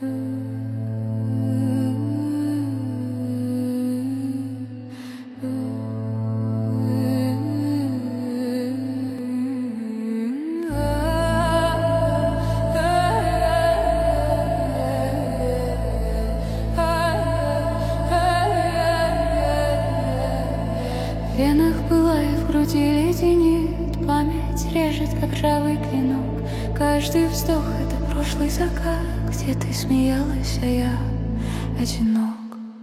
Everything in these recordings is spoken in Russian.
В венах пылает, в груди леденеет, память режет, как ржавый клинок. Каждый вздох — это прошлый закат, где ты смеялась, а я одинок.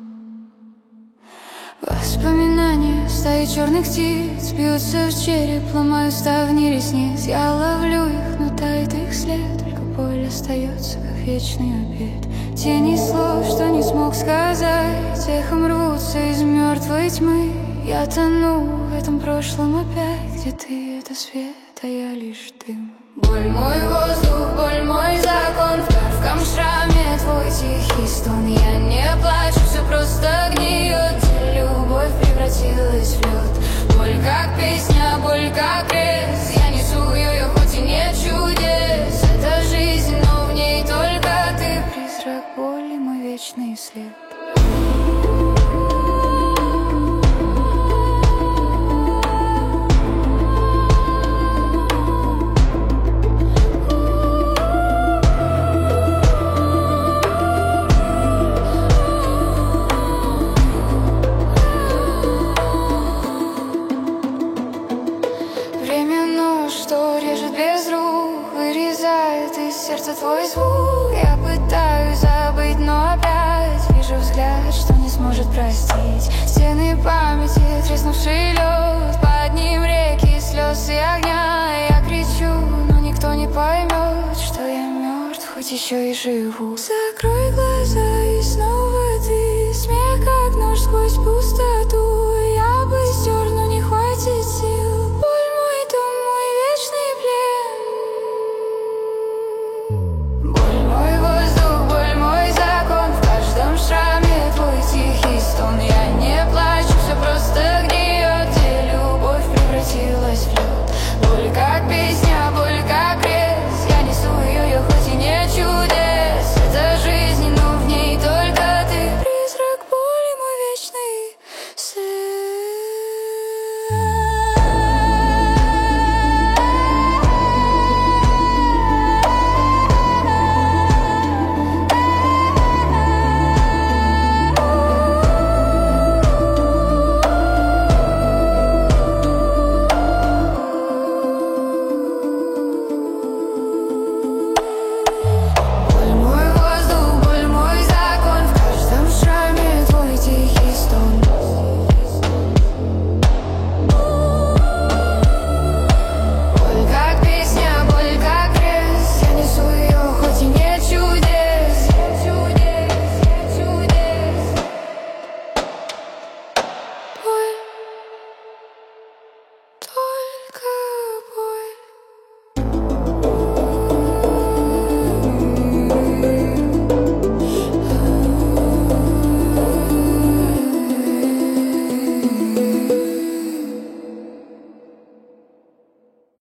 Воспоминания стаи черных птиц бьются в череп, ломаю ставни ресниц. Я ловлю их, но тает их след, только боль остается, как вечный обед. Тени слов, что не смог сказать, эхом рвутся из мертвой тьмы. Я тону в этом прошлом опять, где ты — это свет, а я лишь дым. Боль мой воздух, боль мой закон, в коротком шраме твой тихий стон. Я не плачу, все просто гниет, где любовь превратилась в лед. Боль как песня, боль как крест, я несу ее, хоть и нет чудес. Это жизнь, но в ней только ты, призрак боли, мой вечный след. Что режет без рук, вырезает из сердца твой звук. Я пытаюсь забыть, но опять вижу взгляд, что не сможет простить. Стены памяти, треснувший лед, под ним реки слез и огня. Я кричу, но никто не поймет, что я мертв, хоть еще и живу. Закрой глаза и снова